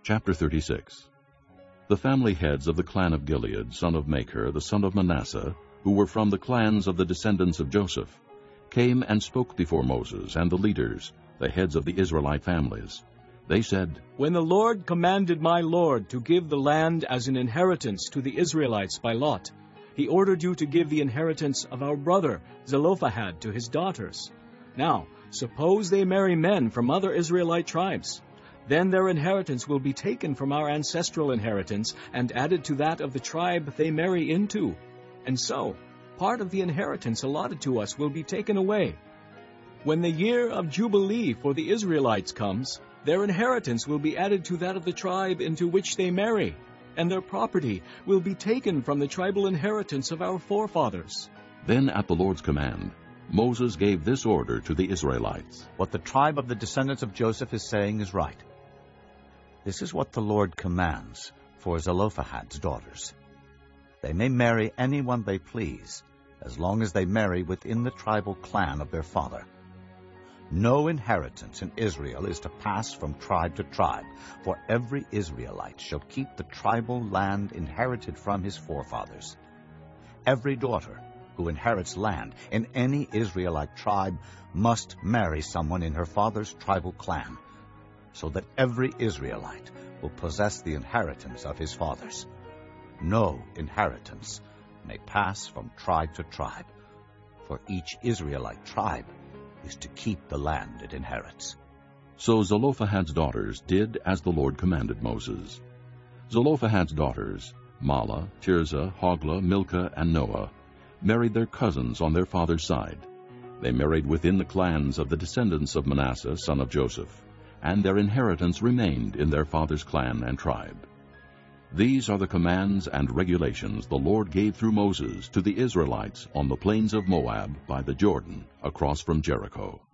Chapter 36. The family heads of the clan of Gilead, son of Machir, the son of Manasseh, who were from the clans of the descendants of Joseph, came and spoke before Moses and the leaders, the heads of the Israelite families. They said, "When the Lord commanded my Lord to give the land as an inheritance to the Israelites by lot, he ordered you to give the inheritance of our brother Zelophehad to his daughters. Now, suppose they marry men from other Israelite tribes. Then their inheritance will be taken from our ancestral inheritance and added to that of the tribe they marry into. And so, part of the inheritance allotted to us will be taken away. When the year of Jubilee for the Israelites comes, their inheritance will be added to that of the tribe into which they marry, and their property will be taken from the tribal inheritance of our forefathers." Then at the Lord's command, Moses gave this order to the Israelites. What the tribe of the descendants of Joseph is saying is right. This is what the Lord commands for Zelophehad's daughters. They may marry anyone they please, as long as they marry within the tribal clan of their father. No inheritance in Israel is to pass from tribe to tribe, for every Israelite shall keep the tribal land inherited from his forefathers. Every daughter who inherits land in any Israelite tribe must marry someone in her father's tribal clan, so that every Israelite will possess the inheritance of his fathers. No inheritance may pass from tribe to tribe, for each Israelite tribe is to keep the land it inherits. So Zelophehad's daughters did as the Lord commanded Moses. Zelophehad's daughters, Mahlah, Tirzah, Hoglah, Milcah, and Noah, married their cousins on their father's side. They married within the clans of the descendants of Manasseh, son of Joseph, and their inheritance remained in their father's clan and tribe. These are the commands and regulations the Lord gave through Moses to the Israelites on the plains of Moab by the Jordan, across from Jericho.